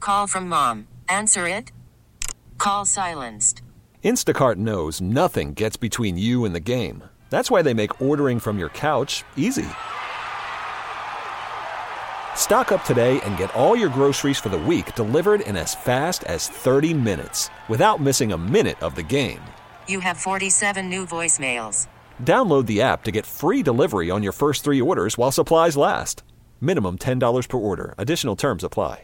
Call from mom. Answer it. Call silenced. Instacart knows nothing gets between you and the game. That's why they make ordering from your couch easy. Stock up today and get all your groceries for the week delivered in as fast as 30 minutes without missing a minute of the game. You have 47 new voicemails. Download the app to get free delivery on your first 3 orders while supplies last. Minimum $10 per order. Additional terms apply.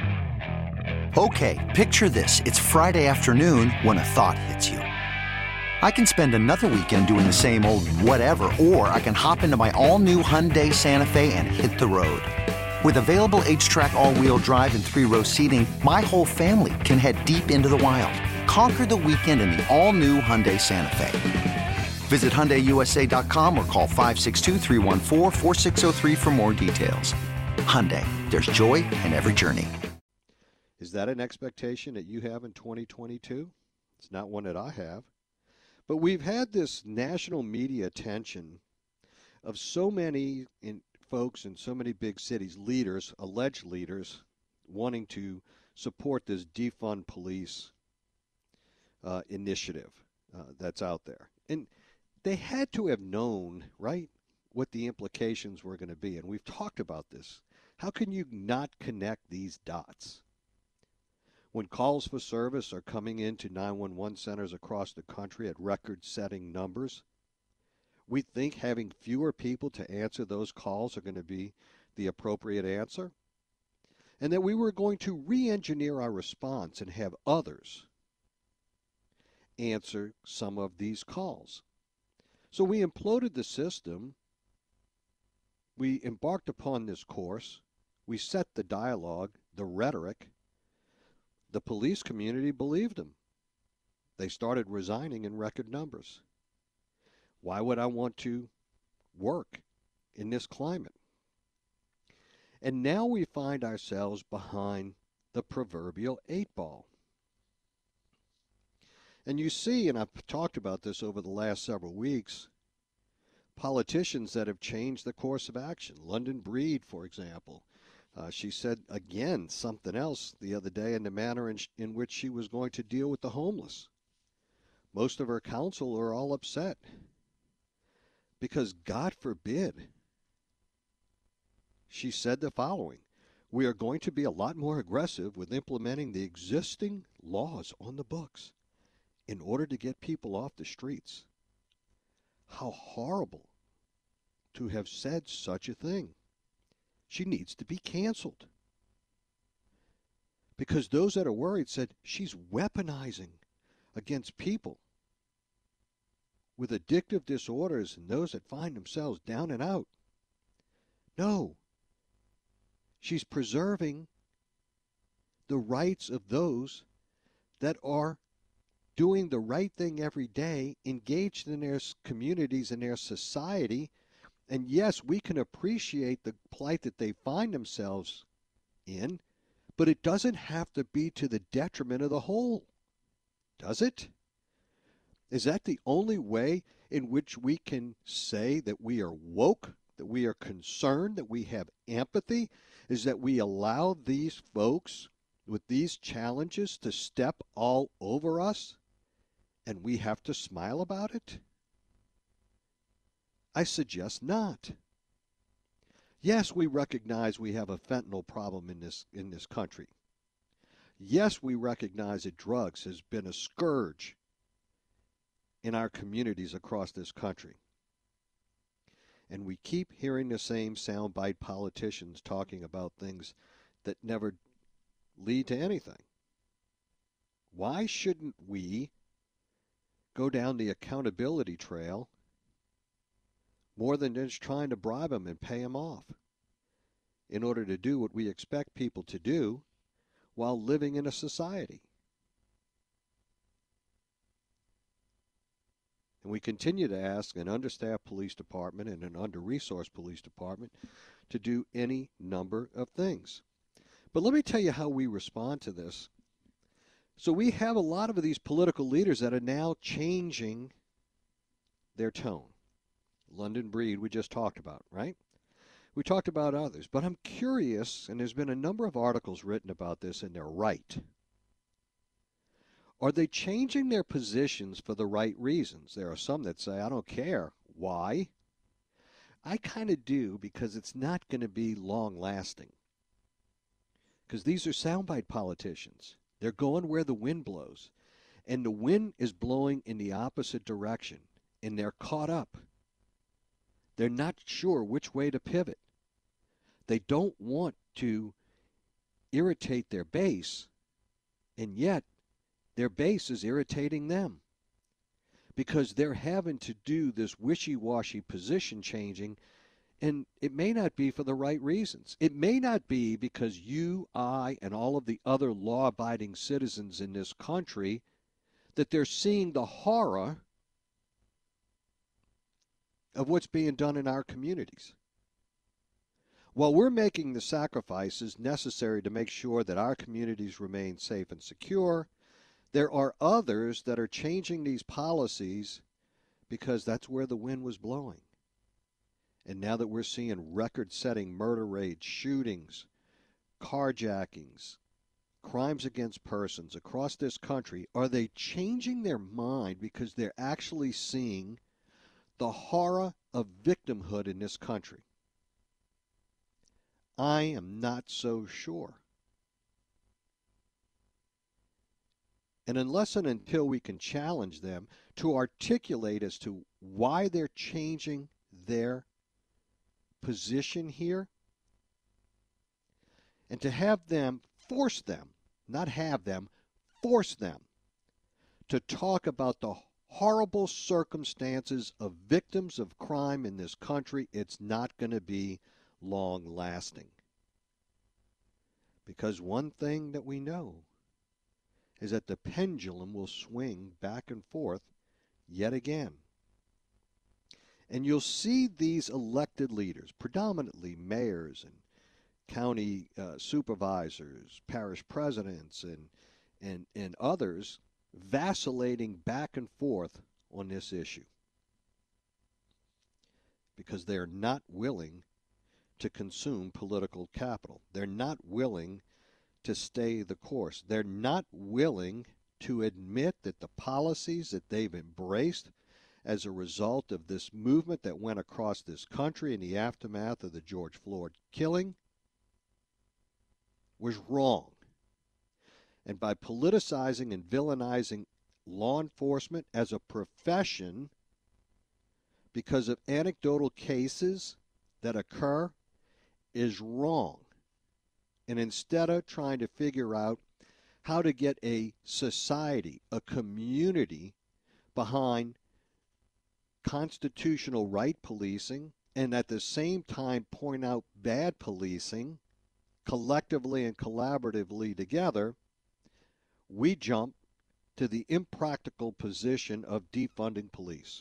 Okay, picture this. It's Friday afternoon when a thought hits you. I can spend another weekend doing the same old whatever, or I can hop into my all-new Hyundai Santa Fe and hit the road. With available H-Track all-wheel drive and 3-row seating, my whole family can head deep into the wild. Conquer the weekend in the all-new Hyundai Santa Fe. Visit HyundaiUSA.com or call 562-314-4603 for more details. Hyundai, there's joy in every journey. Is that an expectation that you have in 2022? It's not one that I have. But we've had this national media attention of so many folks in so many big cities, leaders, alleged leaders, wanting to support this defund police initiative that's out there. And they had to have known, right, what the implications were going to be. And we've talked about this. How can you not connect these dots? When calls for service are coming into 911 centers across the country at record-setting numbers, we think having fewer people to answer those calls are going to be the appropriate answer, and that we were going to re-engineer our response and have others answer some of these calls. So we imploded the system. We embarked upon this course. We set the dialogue, the rhetoric. The police community believed them. They started resigning in record numbers. Why would I want to work in this climate? And now we find ourselves behind the proverbial 8-ball. And you see, and I've talked about this over the last several weeks, politicians that have changed the course of action. London Breed, for example. She said, again, something else the other day in the manner in which she was going to deal with the homeless. Most of her council are all upset because, God forbid, she said the following: we are going to be a lot more aggressive with implementing the existing laws on the books in order to get people off the streets. How horrible to have said such a thing. She needs to be canceled. Because those that are worried said she's weaponizing against people with addictive disorders and those that find themselves down and out. No. She's preserving the rights of those that are doing the right thing every day, engaged in their communities and their society. And yes, we can appreciate the plight that they find themselves in, but it doesn't have to be to the detriment of the whole, does it? Is that the only way in which we can say that we are woke, that we are concerned, that we have empathy, is that we allow these folks with these challenges to step all over us, and we have to smile about it? I suggest not. Yes, we recognize we have a fentanyl problem in this country. Yes, we recognize that drugs has been a scourge in our communities across this country. And we keep hearing the same soundbite politicians talking about things that never lead to anything. Why shouldn't we go down the accountability trail more than just trying to bribe them and pay them off in order to do what we expect people to do while living in a society? And we continue to ask an understaffed police department and an under-resourced police department to do any number of things. But let me tell you how we respond to this. So we have a lot of these political leaders that are now changing their tone. London Breed we just talked about, right? We talked about others, but I'm curious, and there's been a number of articles written about this, and they're right. Are they changing their positions for the right reasons? There are some that say, I don't care. Why? I kind of do, because it's not going to be long lasting. Because these are soundbite politicians. They're going where the wind blows. And the wind is blowing in the opposite direction. And they're caught up. They're not sure which way to pivot. They don't want to irritate their base, and yet their base is irritating them because they're having to do this wishy-washy position changing, and it may not be for the right reasons. It may not be because you, I, and all of the other law-abiding citizens in this country that they're seeing the horror of what's being done in our communities. While we're making the sacrifices necessary to make sure that our communities remain safe and secure, there are others that are changing these policies because that's where the wind was blowing. And now that we're seeing record-setting murder rates, shootings, carjackings, crimes against persons across this country, are they changing their mind because they're actually seeing the horror of victimhood in this country? I am not so sure. And unless and until we can challenge them to articulate as to why they're changing their position here, and to have them, force them, not have them, force them to talk about the horrible circumstances of victims of crime in this country, it's not going to be long lasting. Because one thing that we know is that the pendulum will swing back and forth yet again. And you'll see these elected leaders, predominantly mayors and county supervisors, parish presidents, and others, vacillating back and forth on this issue. Because they're not willing to consume political capital. They're not willing to stay the course. They're not willing to admit that the policies that they've embraced as a result of this movement that went across this country in the aftermath of the George Floyd killing was wrong. And by politicizing and villainizing law enforcement as a profession because of anecdotal cases that occur is wrong. And instead of trying to figure out how to get a society, a community behind constitutional right policing and at the same time point out bad policing collectively and collaboratively together, we jump to the impractical position of defunding police.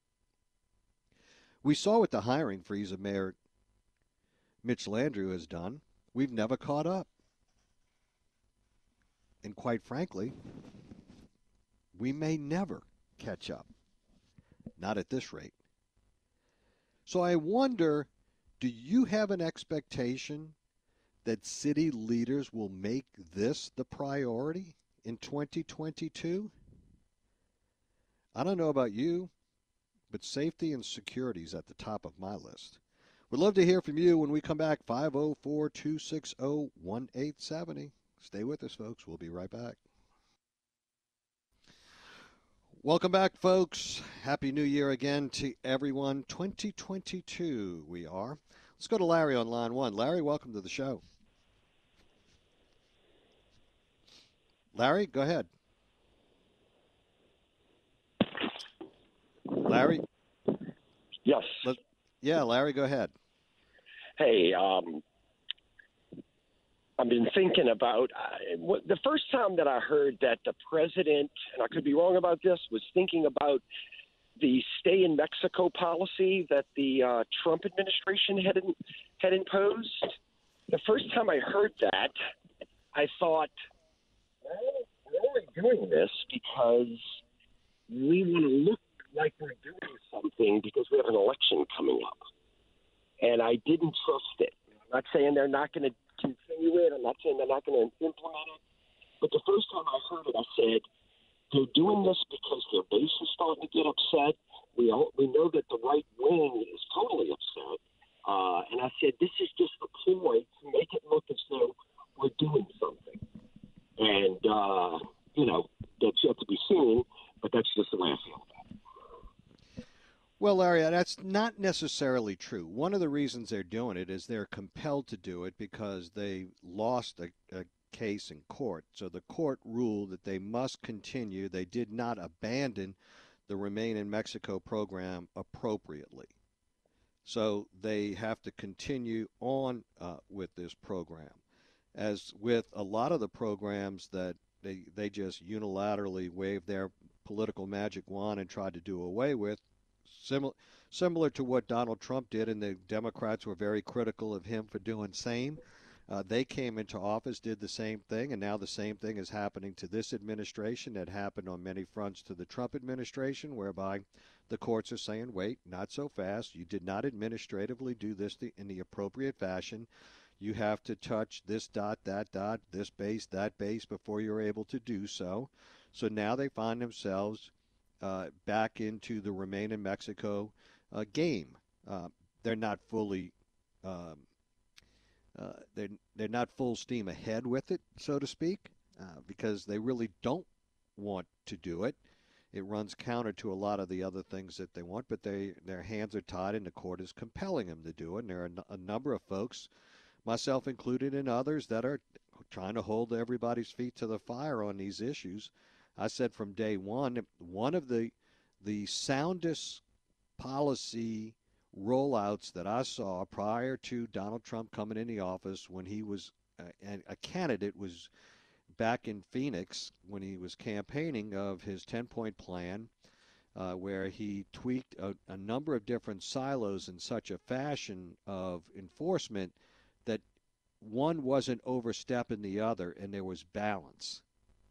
We saw what the hiring freeze of Mayor Mitch Landrieu has done. We've never caught up. And quite frankly, we may never catch up. Not at this rate. So I wonder, do you have an expectation that city leaders will make this the priority in 2022? I don't know about you, but safety and security is at the top of my list. We'd love to hear from you when we come back. 504-260-1870. Stay with us, folks. We'll be right back. Welcome back, folks. Happy New Year again to everyone. 2022 we are. Let's go to Larry on line one. Larry, welcome to the show. Larry, go ahead. Larry? Yes. Yeah, Larry, go ahead. Hey, I've been thinking about the first time that I heard that the president, and I could be wrong about this, was thinking about the stay in Mexico policy that the Trump administration had imposed. The first time I heard that, I thought, well, we're only doing this because we want to look like we're doing something because we have an election coming up. and I didn't trust it. I'm not saying they're not going to continue it. I'm not saying they're not going to implement it. But the first time I heard it, I said, they're doing this because their base is starting to get upset. We know that the right wing is totally upset. And I said, this is just a ploy to make it look as though we're doing something. And, that's yet to be seen, but that's just the way I feel about it. Well, Larry, that's not necessarily true. One of the reasons they're doing it is they're compelled to do it because they lost a case in court. So the court ruled that they must continue. They did not abandon the Remain in Mexico program appropriately. So they have to continue on with this program. As with a lot of the programs that they just unilaterally waved their political magic wand and tried to do away with, similar to what Donald Trump did, and the Democrats were very critical of him for doing same. They came into office, did the same thing, and now the same thing is happening to this administration that happened on many fronts to the Trump administration, whereby the courts are saying, wait, not so fast. You did not administratively do this in the appropriate fashion. You have to touch this dot, that dot, this base, that base before you're able to do so. So now they find themselves back into the Remain in Mexico game. They're not fully they're not full steam ahead with it, so to speak, because they really don't want to do it. It runs counter to a lot of the other things that they want, but their hands are tied and the court is compelling them to do it. And there are a number of folks, myself included and others, that are trying to hold everybody's feet to the fire on these issues. I said from day one of the soundest policy rollouts that I saw prior to Donald Trump coming in the office when he was a candidate was back in Phoenix when he was campaigning of his 10-point plan, where he tweaked a number of different silos in such a fashion of enforcement that one wasn't overstepping the other, and there was balance.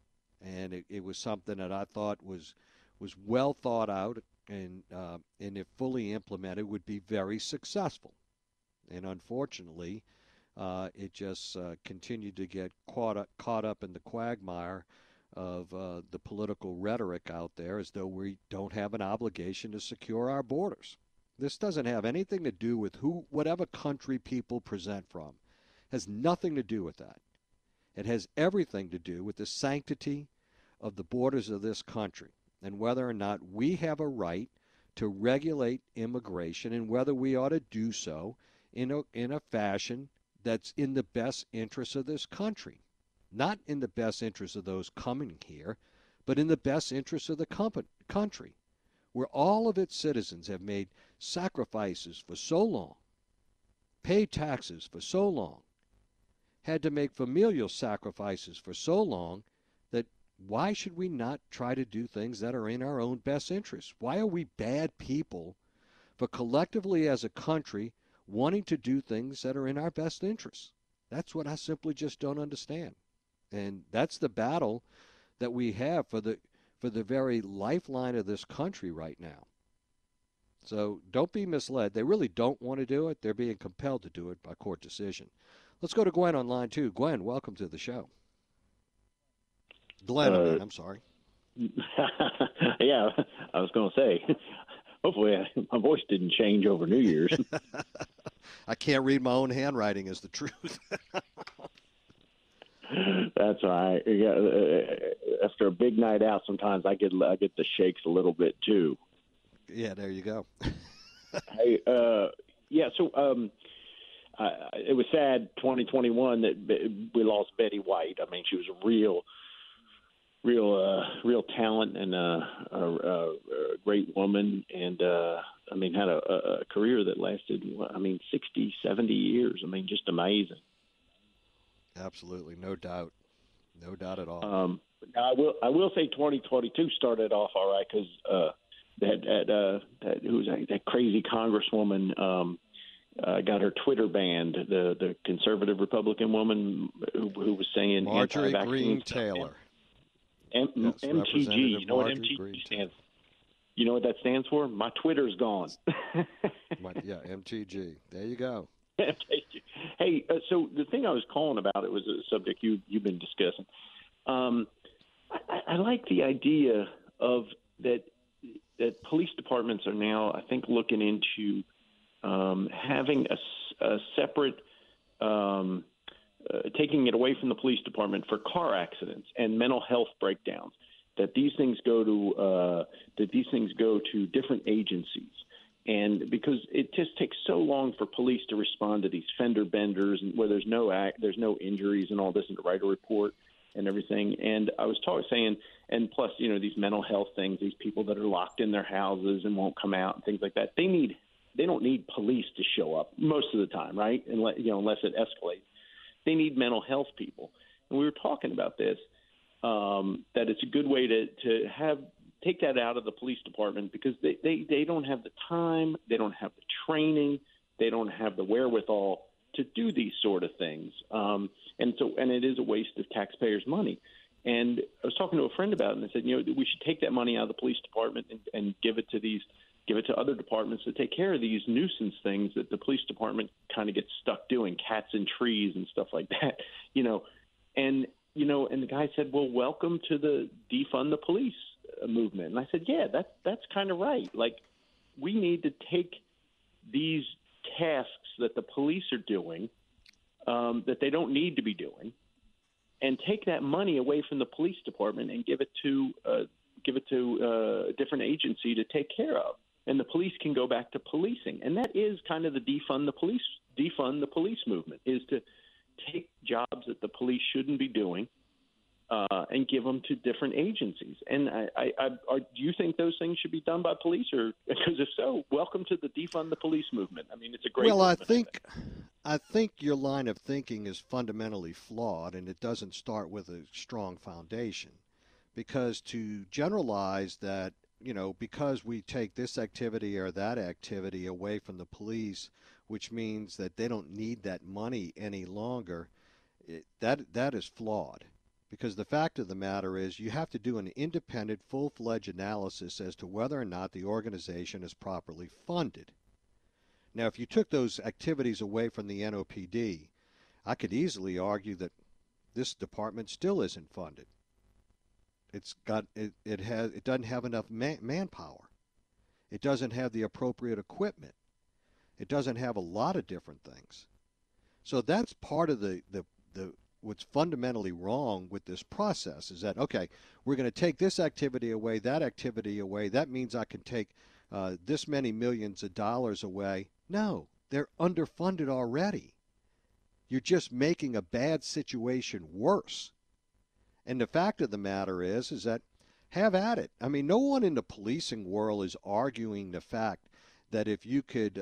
And it was something that I thought was well thought out, and if fully implemented would be very successful. And unfortunately, it just continued to get caught up in the quagmire of the political rhetoric out there, as though we don't have an obligation to secure our borders. This doesn't have anything to do with whatever country people present from. It has nothing to do with that. It has everything to do with the sanctity of the borders of this country and whether or not we have a right to regulate immigration and whether we ought to do so in a fashion that's in the best interest of this country. Not in the best interest of those coming here, but in the best interest of the country, where all of its citizens have made sacrifices for so long, paid taxes for so long, had to make familial sacrifices for so long, that why should we not try to do things that are in our own best interest? Why are we bad people for collectively as a country wanting to do things that are in our best interests? That's what I simply just don't understand. And that's the battle that we have for the very lifeline of this country right now. So don't be misled. They really don't want to do it. They're being compelled to do it by court decision. Let's go to Gwen on line 2. Gwen, welcome to the show. Glenn, I'm sorry. Yeah, I was going to say, hopefully my voice didn't change over New Year's. I can't read my own handwriting is the truth. That's all right. Yeah, after a big night out, sometimes I get the shakes a little bit too. Yeah, there you go. Hey, yeah. So it was sad 2021 that we lost Betty White. I mean, she was a real talent and a great woman, and I mean, had a career that lasted, 60, 70 years. I mean, just amazing. Absolutely, no doubt at all. Now I will say 2022 started off all right because that crazy congresswoman got her Twitter banned. The conservative Republican woman who was saying Marjorie anti-vaccine Greene Taylor. MTG. You know what MTG stands? You know what that stands for? My Twitter's gone. Yeah, MTG. There you go. Hey, so the thing I was calling about, it was a subject you've been discussing. I like the idea of that police departments are now, I think, looking into having a separate taking it away from the police department for car accidents and mental health breakdowns. That these things go to different agencies. And because it just takes so long for police to respond to these fender benders and where there's no injuries and all this, and to write a report and everything. And I was saying, and plus, these mental health things, these people that are locked in their houses and won't come out and things like that, they don't need police to show up most of the time, right? Unless it escalates. They need mental health people. And we were talking about this, that it's a good way to take that out of the police department, because they don't have the time, they don't have the training, they don't have the wherewithal to do these sort of things. And it is a waste of taxpayers' money. And I was talking to a friend about it, and I said, we should take that money out of the police department and give it to other departments to take care of these nuisance things that the police department kind of gets stuck doing, cats in trees and stuff like that, And the guy said, well, welcome to the defund the police movement. And I said, yeah, that's kind of right. Like, we need to take these tasks that the police are doing that they don't need to be doing, and take that money away from the police department and give it to a different agency to take care of. And the police can go back to policing. And that is kind of the defund the police movement, is to take jobs that the police shouldn't be doing and give them to different agencies. And do you think those things should be done by police? Or, because if so, welcome to the defund the police movement. I mean, it's a great movement. I think your line of thinking is fundamentally flawed, and it doesn't start with a strong foundation. Because to generalize that, because we take this activity or that activity away from the police, which means that they don't need that money any longer, that is flawed. Because the fact of the matter is, you have to do an independent, full-fledged analysis as to whether or not the organization is properly funded. Now, if you took those activities away from the NOPD, I could easily argue that this department still isn't funded. It doesn't have enough manpower. It doesn't have the appropriate equipment. It doesn't have a lot of different things. So that's part of the what's fundamentally wrong with this process, is that, okay, we're going to take this activity away, that activity away. That means I can take this many millions of dollars away. No, they're underfunded already. You're just making a bad situation worse. And the fact of the matter is that, have at it. I mean, no one in the policing world is arguing the fact that if you could,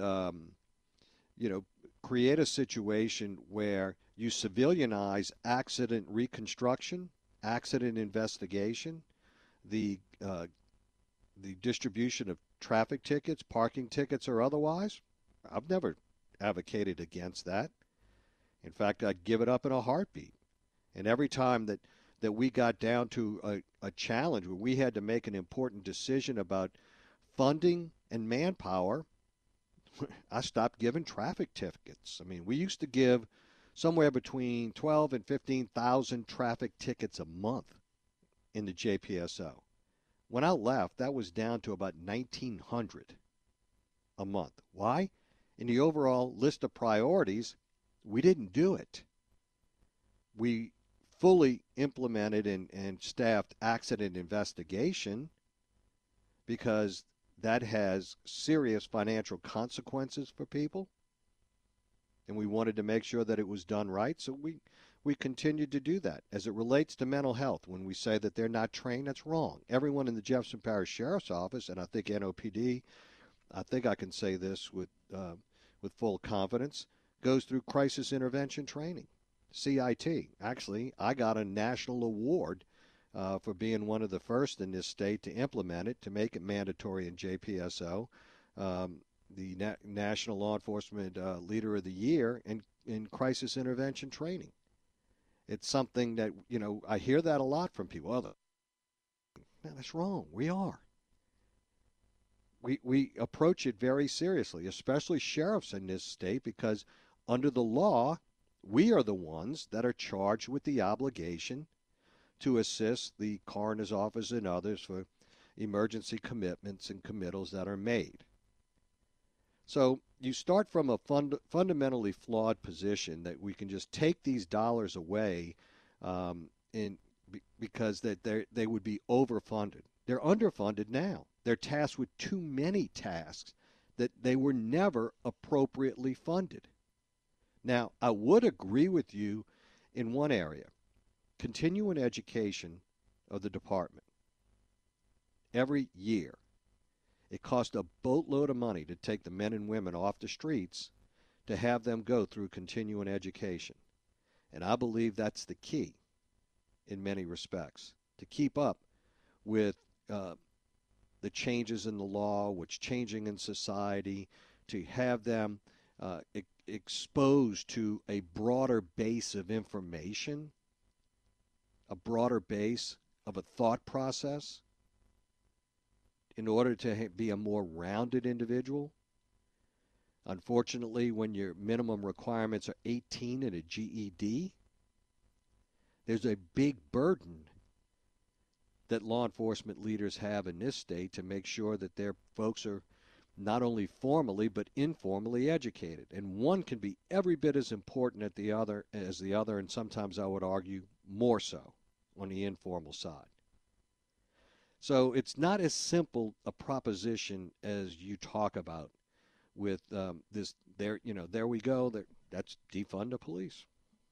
create a situation where you civilianize accident reconstruction, accident investigation, the distribution of traffic tickets, parking tickets, or otherwise. I've never advocated against that. In fact, I'd give it up in a heartbeat. And every time that we got down to a challenge where we had to make an important decision about funding and manpower, I stopped giving traffic tickets. I mean, we used to give somewhere between 12 and 15,000 traffic tickets a month in the JPSO. When I left, that was down to about 1,900 a month. Why? In the overall list of priorities, we didn't do it. We fully implemented and staffed accident investigation because that has serious financial consequences for people. And we wanted to make sure that it was done right, so we continued to do that. As it relates to mental health, when we say that they're not trained, that's wrong. Everyone in the Jefferson Parish Sheriff's Office, and I think NOPD, I think I can say this with full confidence, goes through crisis intervention training, CIT. Actually, I got a national award for being one of the first in this state to implement it, to make it mandatory in JPSO. The National Law Enforcement Leader of the Year in crisis intervention training. It's something that, I hear that a lot from people. Man, that's wrong. We are. we approach it very seriously, especially sheriffs in this state, because under the law, we are the ones that are charged with the obligation to assist the coroner's office and others for emergency commitments and committals that are made. So you start from a fundamentally flawed position that we can just take these dollars away because they would be overfunded. They're underfunded now. They're tasked with too many tasks that they were never appropriately funded. Now, I would agree with you in one area. Continuing education of the department. Every year, it costs a boatload of money to take the men and women off the streets to have them go through continuing education. And I believe that's the key in many respects, to keep up with the changes in the law, what's changing in society, to have them exposed to a broader base of information, a broader base of a thought process, in order to be a more rounded individual. Unfortunately, when your minimum requirements are 18 and a GED, there's a big burden that law enforcement leaders have in this state to make sure that their folks are not only formally but informally educated. And one can be every bit as important as the other, and sometimes I would argue more so on the informal side. So it's not as simple a proposition as you talk about with this. There we go. That's defund the police.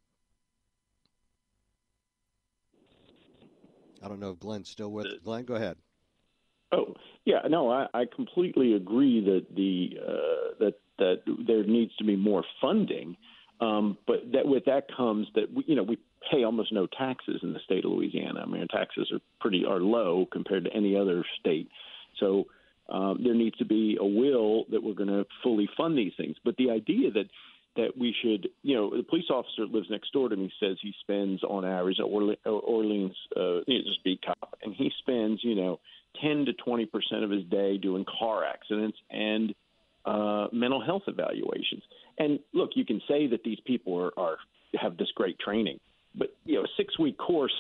I don't know if Glenn's still with us. Glenn, go ahead. Oh, yeah, no, I completely agree that that there needs to be more funding, but that with that comes that we pay almost no taxes in the state of Louisiana. I mean, our taxes are low compared to any other state, so there needs to be a will that we're going to fully fund these things. But the idea that we should, the police officer lives next door to me, says he spends on average, Orleans, just beat cop, and he spends, 10 to 20% of his day doing car accidents and mental health evaluations. And look, you can say that these people have this great training, but a 6-week course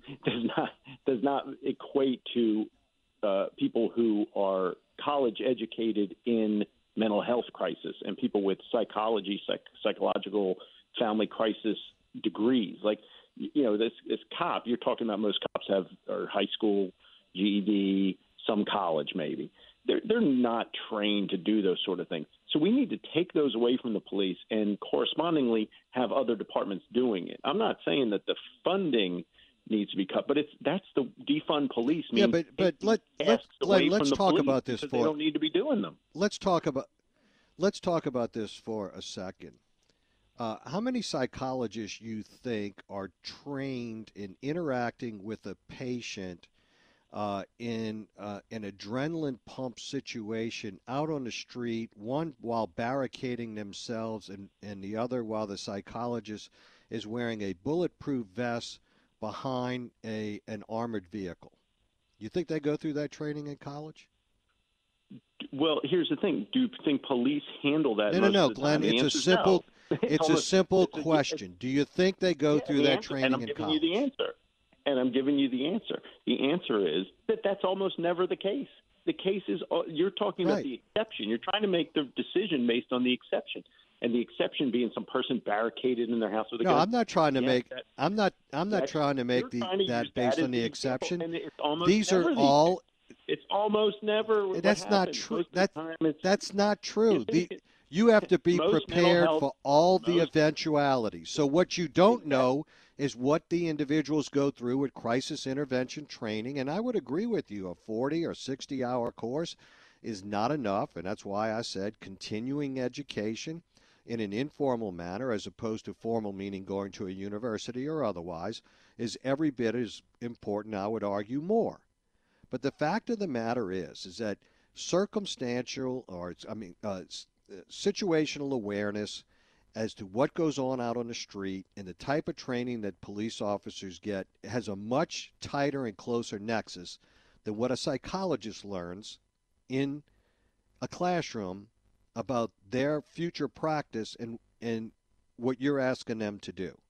does not equate to people who are college educated in mental health crisis and people with psychological family crisis degrees. Like, this cop, you're talking about, most cops are high school, GED, some college maybe. They're not trained to do those sort of things. So we need to take those away from the police and correspondingly have other departments doing it. I'm not saying that the funding needs to be cut, but that's the defund police. Yeah, but let's talk about this. They don't need to be doing them. Let's talk about this for a second. How many psychologists you think are trained in interacting with a patient in an adrenaline pump situation out on the street, one while barricading themselves and the other while the psychologist is wearing a bulletproof vest behind an armored vehicle? You think they go through that training in college? Well, here's the thing. Do you think police handle that? No, Glenn. It's a simple. It's a simple question. Do you think they go through that training in college? I'm giving you the answer. The answer is that that's almost never the case. The case is you're talking about the exception. You're trying to make the decision based on the exception, and the exception being some person barricaded in their house with a gun. No, I'm not trying to make. I'm not trying to make that based on the exception. These are all. It's almost never. That's not true. That's not true. You have to be prepared for all the eventualities. So what you don't know is what the individuals go through with crisis intervention training. And I would agree with you, a 40 or 60-hour course is not enough. And that's why I said continuing education in an informal manner, as opposed to formal, meaning going to a university or otherwise, is every bit as important, I would argue more. But the fact of the matter is that circumstantial situational awareness as to what goes on out on the street and the type of training that police officers get has a much tighter and closer nexus than what a psychologist learns in a classroom about their future practice and what you're asking them to do.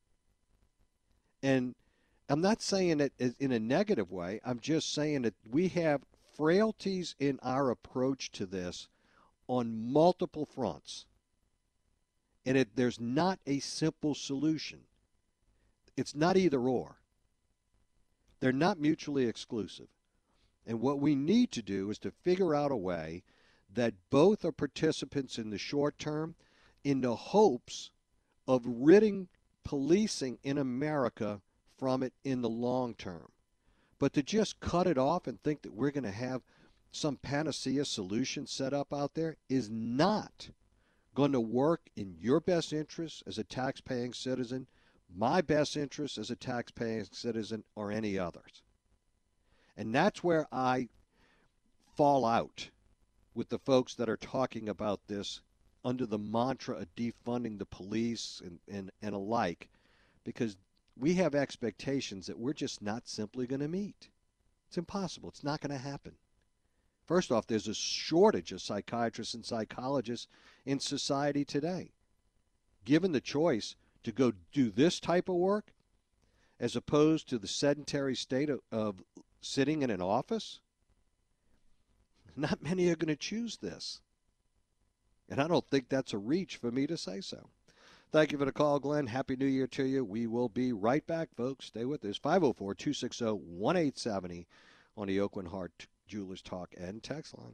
And I'm not saying it in a negative way. I'm just saying that we have frailties in our approach to this on multiple fronts. And there's not a simple solution. It's not either or. They're not mutually exclusive. And what we need to do is to figure out a way that both are participants in the short term in the hopes of ridding policing in America from it in the long term. But to just cut it off and think that we're going to have some panacea solution set up out there is not going to work in your best interest as a tax-paying citizen, my best interest as a tax-paying citizen, or any others. And that's where I fall out with the folks that are talking about this under the mantra of defunding the police and alike, because we have expectations that we're just not simply going to meet. It's impossible. It's not going to happen. First off, there's a shortage of psychiatrists and psychologists in society today. Given the choice to go do this type of work as opposed to the sedentary state of sitting in an office, not many are going to choose this. And I don't think that's a reach for me to say so. Thank you for the call, Glenn. Happy New Year to you. We will be right back, folks. Stay with us. 504-260-1870 on the Oakland Heart Jewelers Talk and Text line.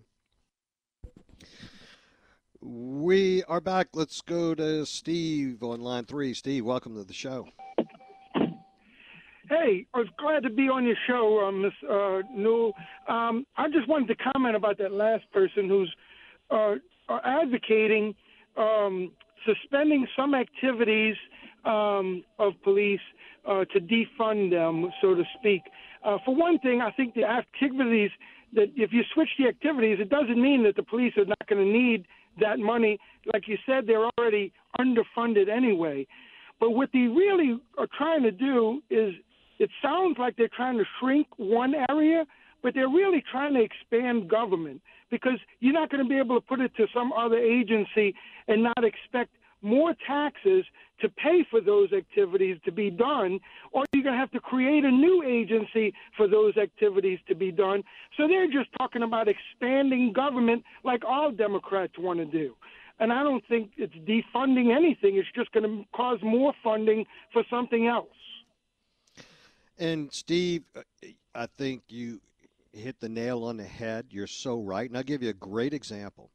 We are back. Let's go to Steve on line 3. Steve, welcome to the show. Hey, I was glad to be on your show, Ms. Newell. I just wanted to comment about that last person who's advocating suspending some activities of police to defund them, so to speak. For one thing, I think the activities, that if you switch the activities, it doesn't mean that the police are not going to need that money. Like you said, they're already underfunded anyway. But what they really are trying to do is, it sounds like they're trying to shrink one area, but they're really trying to expand government, because you're not going to be able to put it to some other agency and not expect more taxes to pay for those activities to be done, or you're going to have to create a new agency for those activities to be done. So they're just talking about expanding government like all Democrats want to do. And I don't think it's defunding anything. It's just going to cause more funding for something else. And, Steve, I think you hit the nail on the head. You're so right. And I'll give you a great example.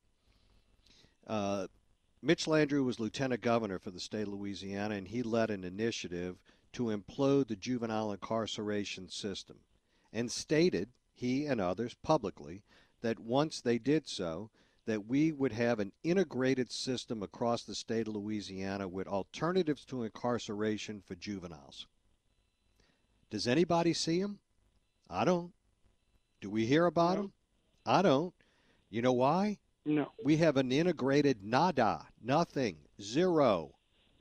Mitch Landrieu was lieutenant governor for the state of Louisiana, and he led an initiative to implode the juvenile incarceration system and stated, he and others publicly, that once they did so, that we would have an integrated system across the state of Louisiana with alternatives to incarceration for juveniles. Does anybody see him? I don't. Do we hear about him? I don't. You know why? No. We have an integrated nada, nothing, zero.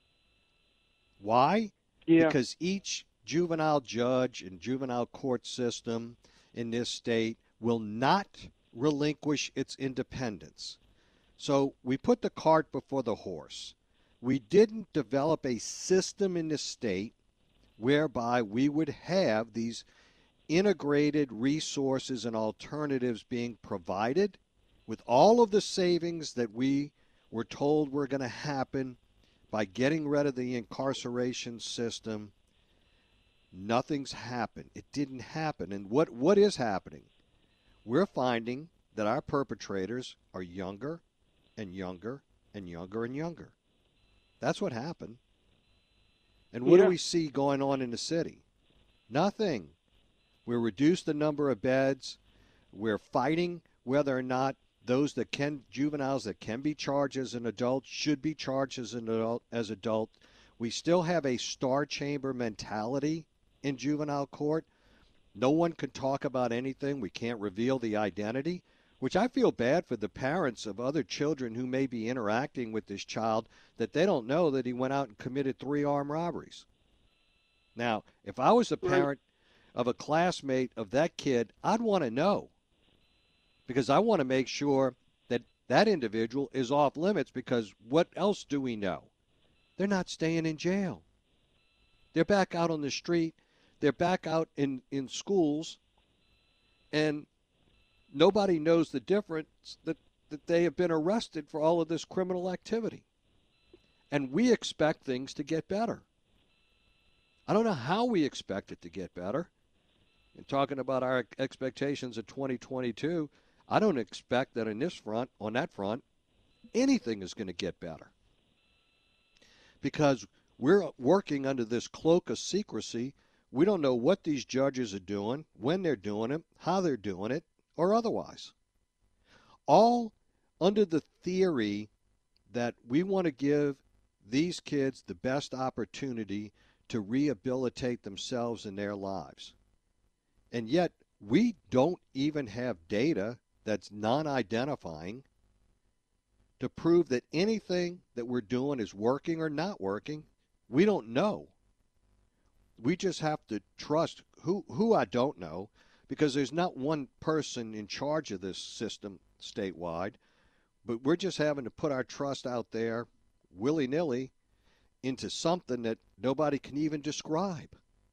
Why? Yeah. Because each juvenile judge and juvenile court system in this state will not relinquish its independence. So we put the cart before the horse. We didn't develop a system in the state whereby we would have these integrated resources and alternatives being provided with all of the savings that we were told were going to happen by getting rid of the incarceration system. Nothing's happened. It didn't happen. And what is happening? We're finding that our perpetrators are younger and younger and younger and younger. That's what happened. And what do we see going on in the city? Nothing. We reduced the number of beds. We're fighting whether or not those juveniles that can be charged as an adult should be charged as an adult. We still have a star chamber mentality in juvenile court. No one can talk about anything. We can't reveal the identity, which I feel bad for the parents of other children who may be interacting with this child, that they don't know that he went out and committed 3 armed robberies. Now, if I was a parent of a classmate of that kid, I'd want to know, because I want to make sure that that individual is off limits, because what else do we know? They're not staying in jail. They're back out on the street. They're back out in schools, and nobody knows the difference that they have been arrested for all of this criminal activity. And we expect things to get better. I don't know how we expect it to get better. And talking about our expectations of 2022, I don't expect that on that front, anything is going to get better. Because we're working under this cloak of secrecy. We don't know what these judges are doing, when they're doing it, how they're doing it, or otherwise. All under the theory that we want to give these kids the best opportunity to rehabilitate themselves in their lives. And yet, we don't even have data that's non-identifying to prove that anything that we're doing is working or not working. We don't know. We just have to trust who I don't know, because there's not one person in charge of this system statewide, but we're just having to put our trust out there willy-nilly into something that nobody can even describe.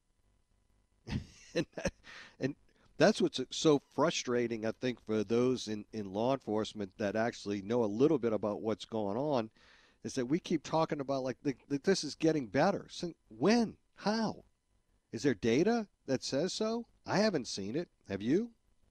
and that's what's so frustrating, I think, for those in law enforcement that actually know a little bit about what's going on, is that we keep talking about like this is getting better. So when? How? Is there data that says so? I haven't seen it. Have you?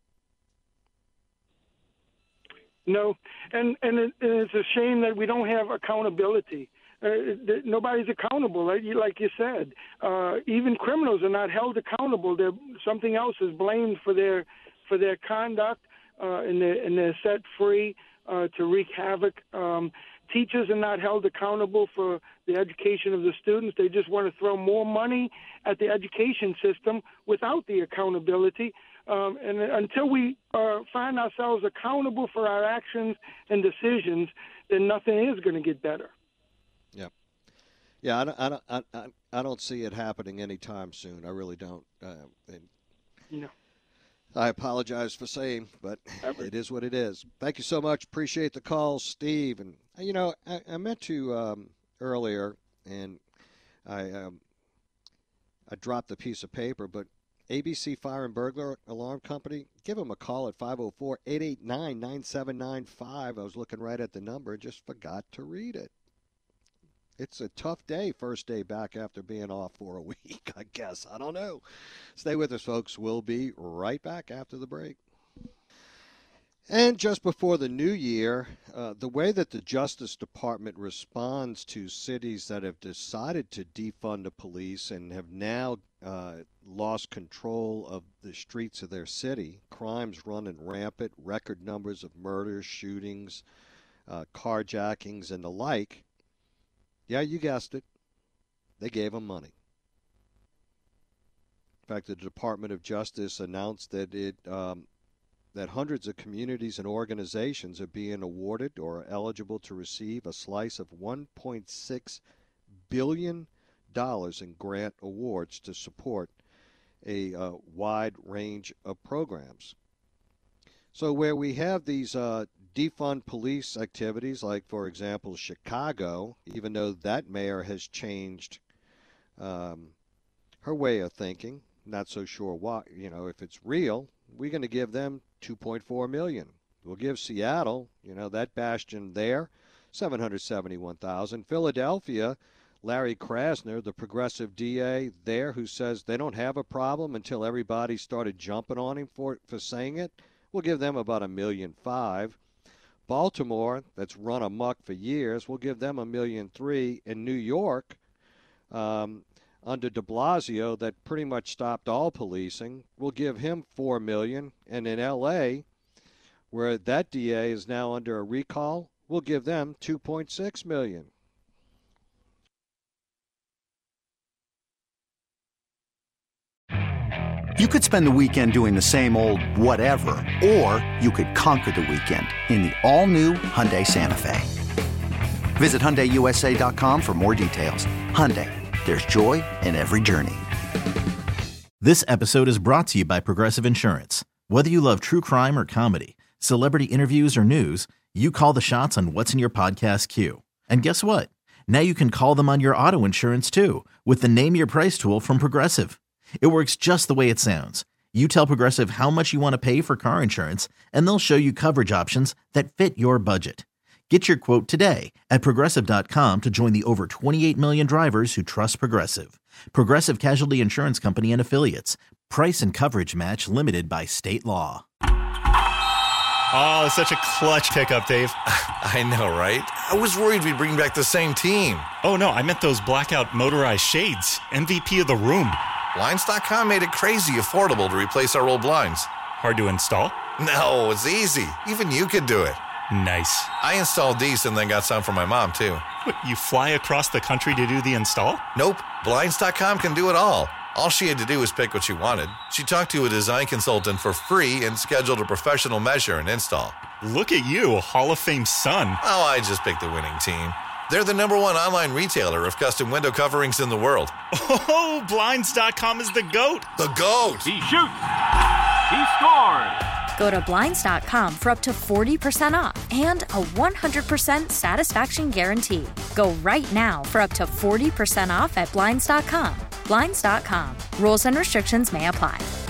No, and it's a shame that we don't have accountability. Nobody's accountable, like you said. Even criminals are not held accountable. Something else is blamed for their conduct, and they're set free to wreak havoc. Teachers are not held accountable for the education of the students. They just want to throw more money at the education system without the accountability. And until we find ourselves accountable for our actions and decisions, then nothing is going to get better. Yeah. Yeah, I don't see it happening anytime soon. I really don't. No. I apologize for saying, but it is what it is. Thank you so much. Appreciate the call, Steve. And, you know, I meant to earlier, and I dropped a piece of paper, but ABC Fire and Burglar Alarm Company, give them a call at 504-889-9795. I was looking right at the number and just forgot to read it. It's a tough day, first day back after being off for a week, I guess. I don't know. Stay with us, folks. We'll be right back after the break. And just before the new year, the way that the Justice Department responds to cities that have decided to defund the police and have now lost control of the streets of their city, crimes running rampant, record numbers of murders, shootings, carjackings, and the like. Yeah, you guessed it. They gave them money. In fact, the Department of Justice announced that that hundreds of communities and organizations are being awarded or are eligible to receive a slice of $1.6 billion in grant awards to support a wide range of programs. So where we have these defund police activities, like, for example, Chicago, even though that mayor has changed her way of thinking, not so sure why, if it's real, we're going to give them $2.4 million. We'll give Seattle, that bastion there, $771,000. Philadelphia, Larry Krasner, the progressive DA there, who says they don't have a problem until everybody started jumping on him for saying it, we'll give them about $1.5 million. Baltimore, that's run amok for years, we'll give them $1.3 million. In New York, under de Blasio, that pretty much stopped all policing, we'll give him $4 million. And in L.A., where that DA is now under a recall, we'll give them $2.6 million. You could spend the weekend doing the same old whatever, or you could conquer the weekend in the all-new Hyundai Santa Fe. Visit HyundaiUSA.com for more details. Hyundai, there's joy in every journey. This episode is brought to you by Progressive Insurance. Whether you love true crime or comedy, celebrity interviews or news, You call the shots on what's in your podcast queue. And guess what? Now you can call them on your auto insurance too with the Name Your Price tool from Progressive. It works just the way it sounds. You tell Progressive how much you want to pay for car insurance, and they'll show you coverage options that fit your budget. Get your quote today at Progressive.com to join the over 28 million drivers who trust Progressive. Progressive Casualty Insurance Company and Affiliates. Price and coverage match limited by state law. Oh, such a clutch pickup, Dave. I know, right? I was worried we'd bring back the same team. Oh, no, I meant those blackout motorized shades. MVP of the room. Blinds.com made it crazy affordable to replace our old blinds. Hard to install? No, it's easy. Even you could do it. Nice. I installed these and then got some for my mom, too. What, you fly across the country to do the install? Nope. Blinds.com can do it all. All she had to do was pick what she wanted. She talked to a design consultant for free and scheduled a professional measure and install. Look at you, a Hall of Fame son. Oh, I just picked the winning team. They're the #1 online retailer of custom window coverings in the world. Oh, Blinds.com is the GOAT. The GOAT! He shoots. He scores. Go to Blinds.com for up to 40% off and a 100% satisfaction guarantee. Go right now for up to 40% off at Blinds.com. Blinds.com. Rules and restrictions may apply.